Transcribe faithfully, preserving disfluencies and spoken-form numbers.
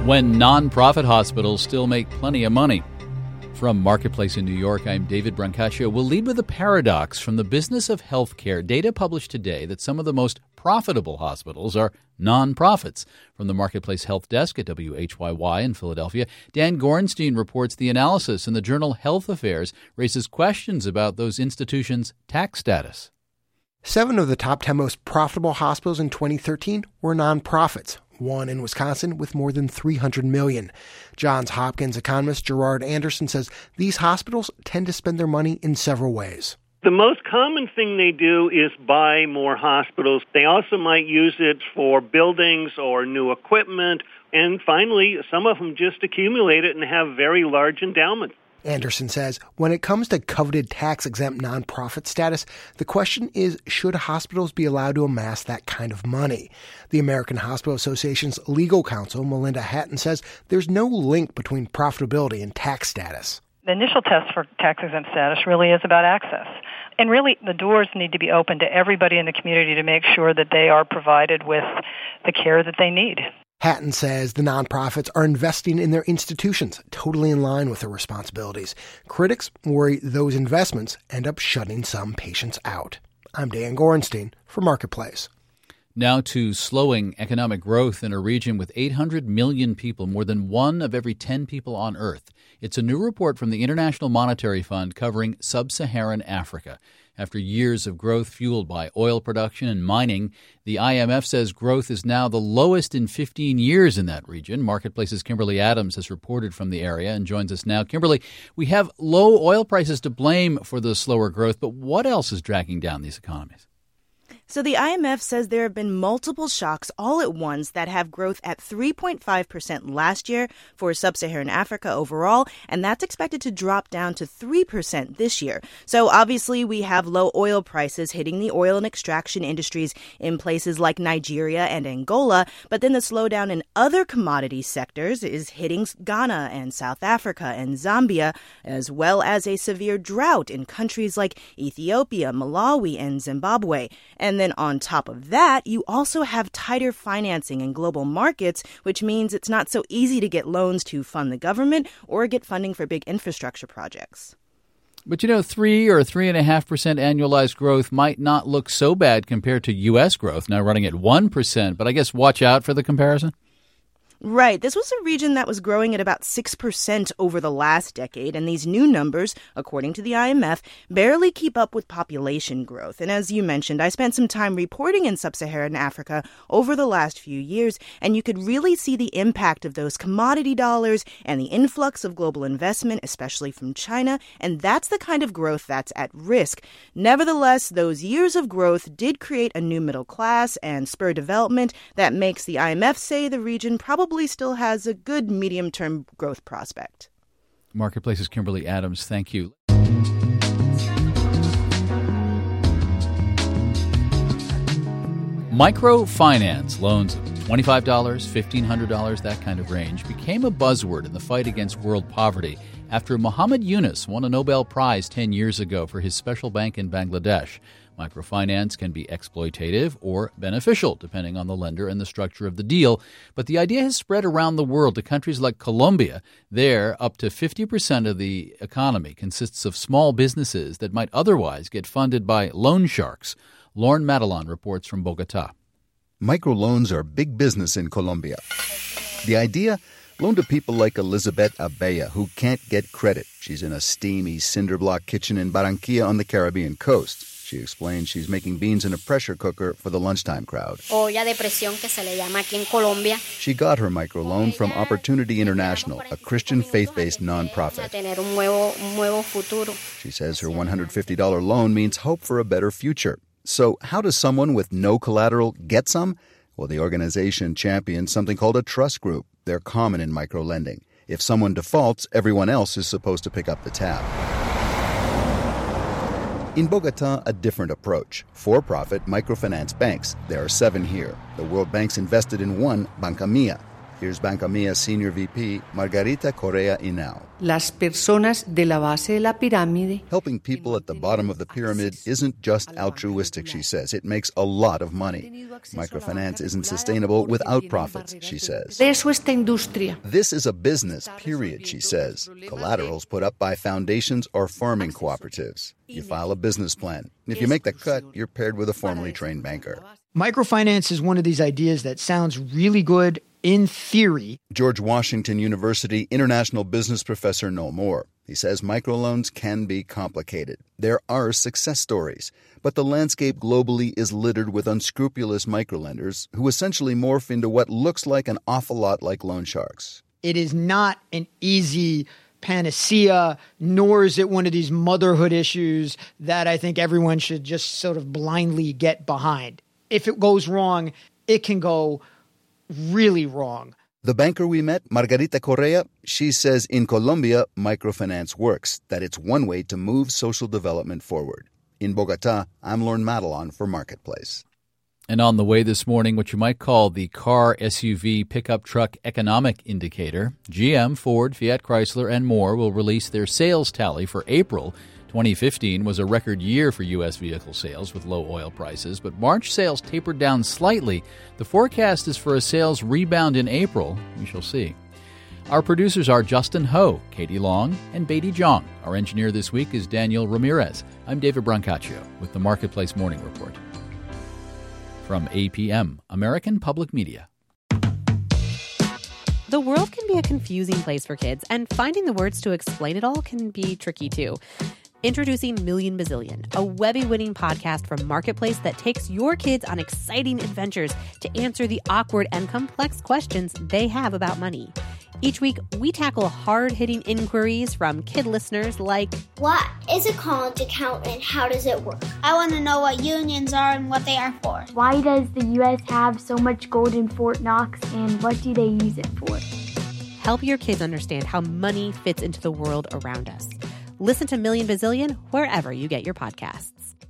when nonprofit hospitals still make plenty of money. From Marketplace in New York, I'm David Brancaccio. We'll lead with a paradox from the business of healthcare. Data published today that some of the most profitable hospitals are nonprofits. From the Marketplace Health Desk at W H Y Y in Philadelphia, Dan Gorenstein reports the analysis, and the journal Health Affairs raises questions about those institutions' tax status. Seven of the top ten most profitable hospitals in twenty thirteen were nonprofits. One in Wisconsin with more than three hundred million dollars. Johns Hopkins economist Gerard Anderson says these hospitals tend to spend their money in several ways. The most common thing they do is buy more hospitals. They also might use it for buildings or new equipment. And finally, some of them just accumulate it and have very large endowments. Anderson says when it comes to coveted tax-exempt nonprofit status, the question is, should hospitals be allowed to amass that kind of money? The American Hospital Association's legal counsel, Melinda Hatton, says there's no link between profitability and tax status. The initial test for tax-exempt status really is about access. And really, the doors need to be open to everybody in the community to make sure that they are provided with the care that they need. Hatton says the nonprofits are investing in their institutions, totally in line with their responsibilities. Critics worry those investments end up shutting some patients out. I'm Dan Gorenstein for Marketplace. Now to slowing economic growth in a region with eight hundred million people, more than one of every ten people on Earth. It's a new report from the International Monetary Fund covering sub-Saharan Africa. After years of growth fueled by oil production and mining, the I M F says growth is now the lowest in fifteen years in that region. Marketplace's Kimberly Adams has reported from the area and joins us now. Kimberly, we have low oil prices to blame for the slower growth, but what else is dragging down these economies? So the I M F says there have been multiple shocks all at once that have growth at three point five percent last year for sub-Saharan Africa overall, and that's expected to drop down to three percent this year. So obviously we have low oil prices hitting the oil and extraction industries in places like Nigeria and Angola, but then the slowdown in other commodity sectors is hitting Ghana and South Africa and Zambia, as well as a severe drought in countries like Ethiopia, Malawi, and Zimbabwe. And And then on top of that, you also have tighter financing in global markets, which means it's not so easy to get loans to fund the government or get funding for big infrastructure projects. But, you know, three or three and a half percent annualized growth might not look so bad compared to U S growth, now running at one percent. But I guess watch out for the comparison. Right. This was a region that was growing at about six percent over the last decade, and these new numbers, according to the I M F, barely keep up with population growth. And as you mentioned, I spent some time reporting in sub-Saharan Africa over the last few years, and you could really see the impact of those commodity dollars and the influx of global investment, especially from China, and that's the kind of growth that's at risk. Nevertheless, those years of growth did create a new middle class and spur development that makes the I M F say the region probably still has a good medium-term growth prospect. Marketplace's Kimberly Adams, thank you. Microfinance loans of twenty-five dollars, fifteen hundred dollars, that kind of range, became a buzzword in the fight against world poverty after Muhammad Yunus won a Nobel Prize ten years ago for his special bank in Bangladesh. Microfinance can be exploitative or beneficial, depending on the lender and the structure of the deal. But the idea has spread around the world to countries like Colombia. There, up to fifty percent of the economy consists of small businesses that might otherwise get funded by loan sharks. Lauren Matalon reports from Bogota. Microloans are big business in Colombia. The idea? Loan to people like Elizabeth Abella, who can't get credit. She's in a steamy cinder block kitchen in Barranquilla on the Caribbean coast. She explains she's making beans in a pressure cooker for the lunchtime crowd. Olla de presión que se le llama aquí en Colombia. She got her microloan from Opportunity International, a Christian faith-based nonprofit. Tener un nuevo, un nuevo futuro. She says her one hundred fifty dollars loan means hope for a better future. So how does someone with no collateral get some? Well, the organization champions something called a trust group. They're common in microlending. If someone defaults, everyone else is supposed to pick up the tab. In Bogota, a different approach. For-profit microfinance banks. There are seven here. The World Bank's invested in one, Banca Mia. Here's Banca Mia Senior V P Margarita Correa Inao. Las personas de la base de la pirámide. Helping people at the bottom of the pyramid isn't just altruistic, she says. It makes a lot of money. Microfinance isn't sustainable without profits, she says. De eso esta industria. This is a business, period, she says. Collaterals put up by foundations or farming cooperatives. You file a business plan. And if you make the cut, you're paired with a formally trained banker. Microfinance is one of these ideas that sounds really good in theory. George Washington University international business professor Noel Moore. He says microloans can be complicated. There are success stories, but the landscape globally is littered with unscrupulous microlenders who essentially morph into what looks like an awful lot like loan sharks. It is not an easy panacea, nor is it one of these motherhood issues that I think everyone should just sort of blindly get behind. If it goes wrong, it can go really wrong. The banker we met, Margarita Correa, she says in Colombia, microfinance works, that it's one way to move social development forward. In Bogota, I'm Lorne Madelon for Marketplace. And on the way this morning, what you might call the car, S U V, pickup truck economic indicator. G M, Ford, Fiat Chrysler, and more will release their sales tally for April. twenty fifteen was a record year for U S vehicle sales with low oil prices, but March sales tapered down slightly. The forecast is for a sales rebound in April. We shall see. Our producers are Justin Ho, Katie Long, and Beatty Jong. Our engineer this week is Daniel Ramirez. I'm David Brancaccio with the Marketplace Morning Report. From A P M, American Public Media. The world can be a confusing place for kids, and finding the words to explain it all can be tricky too. Introducing Million Bazillion, a Webby-winning podcast from Marketplace that takes your kids on exciting adventures to answer the awkward and complex questions they have about money. Each week, we tackle hard-hitting inquiries from kid listeners like, what is a college account and how does it work? I want to know what unions are and what they are for. Why does the U S have so much gold in Fort Knox and what do they use it for? Help your kids understand how money fits into the world around us. Listen to Million Bazillion wherever you get your podcasts.